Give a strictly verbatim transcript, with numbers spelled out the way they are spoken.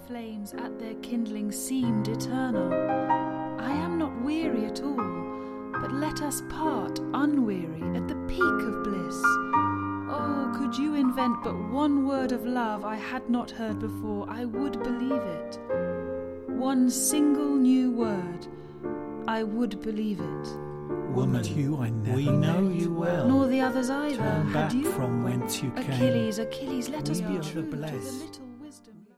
flames at their kindling seemed eternal. I am not weary at all, but let us part unweary at the peak of bliss. Oh, could you invent but one word of love I had not heard before, I would believe it. One single new word, I would believe it. Woman, you I never we know met. you well. Nor the others either. Turn Had back you? from whence you came. Achilles, Achilles, let us We be are true the to the blessed. little